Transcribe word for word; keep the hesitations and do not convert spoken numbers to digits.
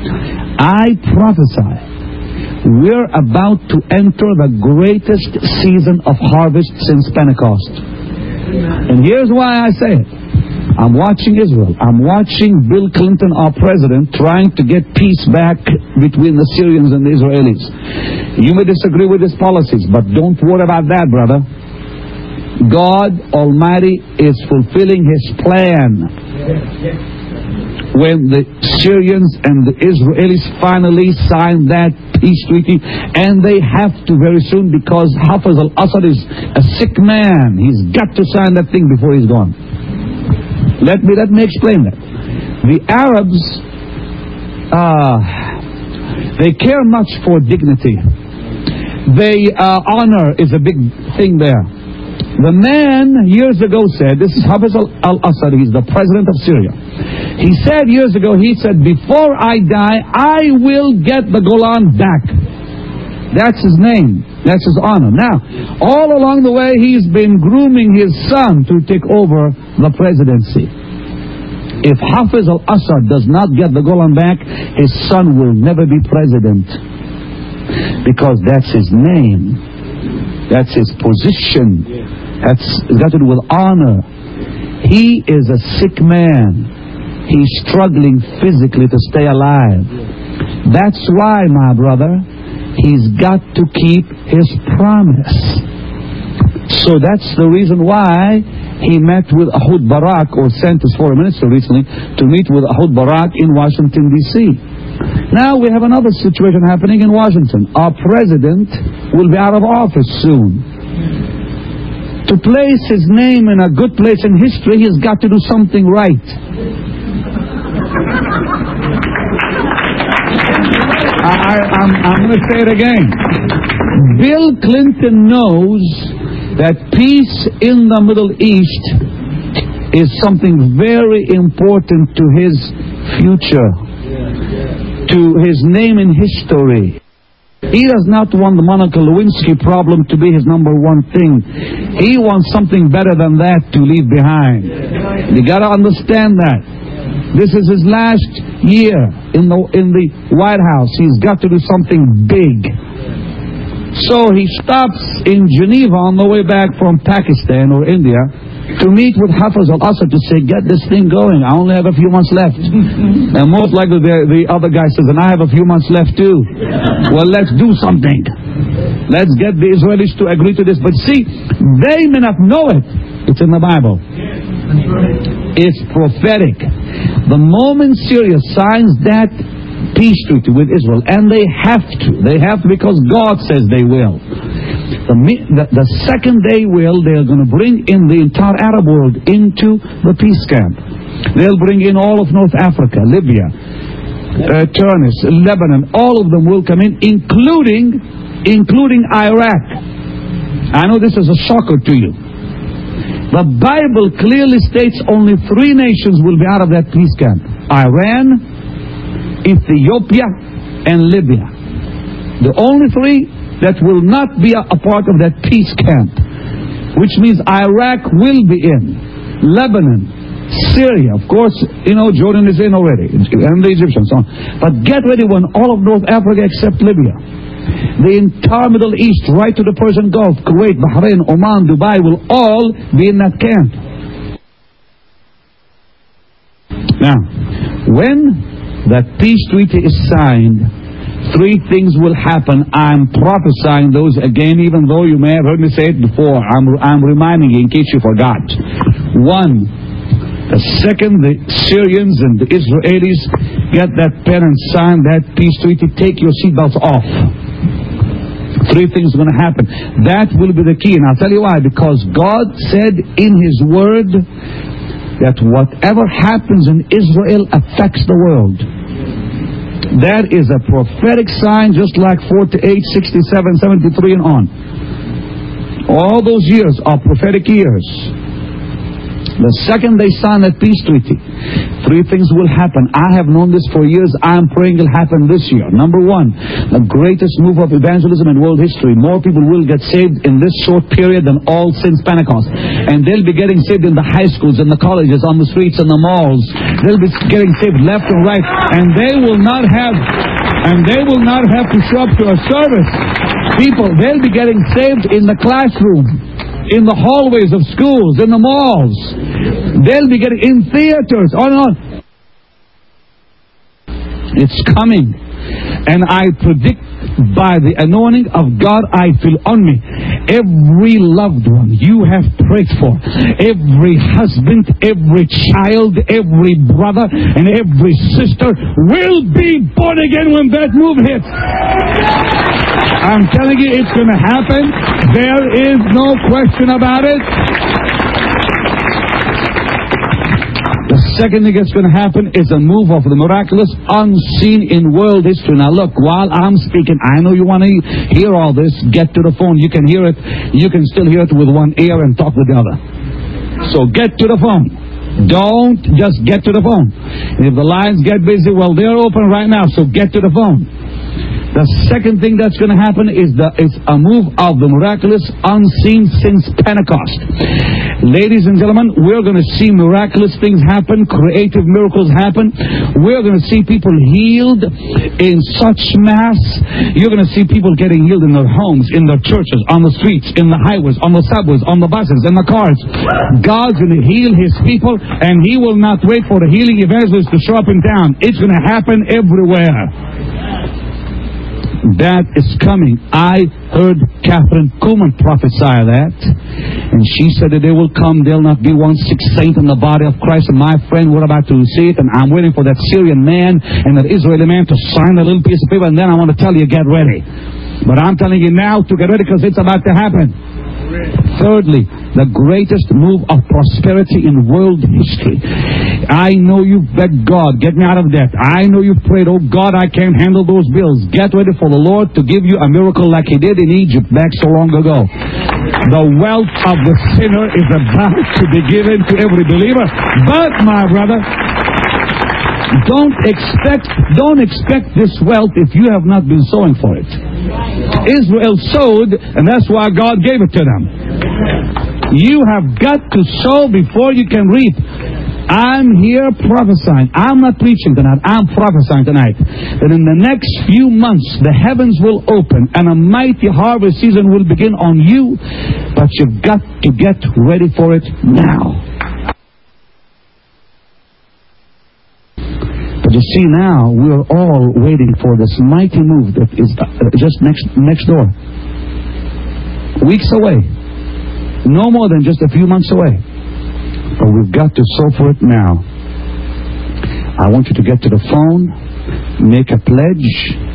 I prophesy we're about to enter the greatest season of harvest since Pentecost. And here's why I say it. I'm watching Israel. I'm watching Bill Clinton, our president, trying to get peace back between the Syrians and the Israelis. You may disagree with his policies, but don't worry about that, brother. God Almighty is fulfilling His plan. When the Syrians and the Israelis finally sign that peace treaty, and they have to very soon, because Hafez al-Assad is a sick man. He's got to sign that thing before he's gone. Let me let me explain that. The Arabs, uh, they care much for dignity. They uh, honor is a big thing there. The man years ago said, this is Hafez al-Assad, he's the president of Syria. He said years ago, he said, before I die, I will get the Golan back. That's his name. That's his honor. Now, all along the way, he's been grooming his son to take over the presidency. If Hafez al-Assad does not get the Golan back, his son will never be president. Because that's his name. That's his position. That's got to do with honor. He is a sick man. He's struggling physically to stay alive. That's why, my brother, he's got to keep his promise. So that's the reason why he met with Ehud Barak, or sent his foreign minister recently to meet with Ehud Barak in Washington, D C Now we have another situation happening in Washington. Our president will be out of office soon. To place his name in a good place in history, he's got to do something right. I, I, I'm, I'm going to say it again. Bill Clinton knows that peace in the Middle East is something very important to his future, to his name in history. He does not want the Monica Lewinsky problem to be his number one thing. He wants something better than that to leave behind. You got to understand that. This is his last year in the in the White House. He's got to do something big. So he stops in Geneva on the way back from Pakistan or India to meet with Hafez al-Assad to say, get this thing going. I only have a few months left. And most likely the, the other guy says, and I have a few months left too. Well, let's do something. Let's get the Israelis to agree to this. But see, they may not know it. It's in the Bible. It's prophetic. The moment Syria signs that peace treaty with Israel, and they have to, they have to because God says they will. The, the, the second they will, they're going to bring in the entire Arab world into the peace camp. They'll bring in all of North Africa, Libya, uh, Tunis, Lebanon, all of them will come in, including, including Iraq. I know this is a shocker to you. The Bible clearly states only three nations will be out of that peace camp. Iran, Ethiopia, and Libya. The only three that will not be a, a part of that peace camp, which means Iraq will be in, Lebanon, Syria, of course, you know, Jordan is in already, and the Egyptians, so on. But get ready when all of North Africa except Libya, the entire Middle East, right to the Persian Gulf, Kuwait, Bahrain, Oman, Dubai, will all be in that camp. Now, when that peace treaty is signed, three things will happen. I'm prophesying those again, even though you may have heard me say it before. I'm, I'm reminding you in case you forgot. One, the second the Syrians and the Israelis get that pen and sign that peace treaty, take your seatbelts off. Three things are going to happen. That will be the key. And I'll tell you why. Because God said in His Word that whatever happens in Israel affects the world. That is a prophetic sign, just like forty-eight, sixty-seven, seventy-three, and on. All those years are prophetic years. The second they sign that peace treaty, three things will happen. I have known this for years. I'm praying it'll happen this year. Number one, the greatest move of evangelism in world history. More people will get saved in this short period than all since Pentecost. And they'll be getting saved in the high schools, in the colleges, on the streets, in the malls. They'll be getting saved left and right. And they will not have, and they will not have to show up to a service. People, they'll be getting saved in the classroom, in the hallways of schools, in the malls. They'll be getting in theaters, on and on. It's coming. And I predict by the anointing of God I feel on me, every loved one you have prayed for, every husband, every child, every brother, and every sister will be born again when that move hits. I'm telling you, it's going to happen. There is no question about it. The second thing that's going to happen is a move of the miraculous unseen in world history. Now look, while I'm speaking, I know you want to hear all this. Get to the phone. You can hear it. You can still hear it with one ear and talk with the other. So get to the phone. Don't just get to the phone. If the lines get busy, well, they're open right now, so get to the phone. The second thing that's going to happen is the is a move of the miraculous unseen since Pentecost. Ladies and gentlemen, we're going to see miraculous things happen, creative miracles happen. We're going to see people healed in such mass. You're going to see people getting healed in their homes, in their churches, on the streets, in the highways, on the subways, on the buses, in the cars. God's going to heal His people, and He will not wait for the healing evangelists to show up in town. It's going to happen everywhere. That is coming. I heard Catherine Kuhlman prophesy that. And she said that they will come. There'll not be one sick saint in the body of Christ. And my friend, we're about to see it. And I'm waiting for that Syrian man and that Israeli man to sign a little piece of paper. And then I want to tell you, get ready. But I'm telling you now to get ready because it's about to happen. Thirdly, the greatest move of prosperity in world history. I know you've begged God, get me out of debt. I know you've prayed, oh God, I can't handle those bills. Get ready for the Lord to give you a miracle like He did in Egypt back so long ago. The wealth of the sinner is about to be given to every believer. But, my brother, don't expect, don't expect this wealth if you have not been sowing for it. Israel sowed, and that's why God gave it to them. You have got to sow before you can reap. I'm here prophesying. I'm not preaching tonight. I'm prophesying tonight that in the next few months the heavens will open and a mighty harvest season will begin on you. But you've got to get ready for it now. But you see, now we're all waiting for this mighty move that is just next next door. Weeks away. No more than just a few months away. But we've got to sow for it now. I want you to get to the phone, make a pledge,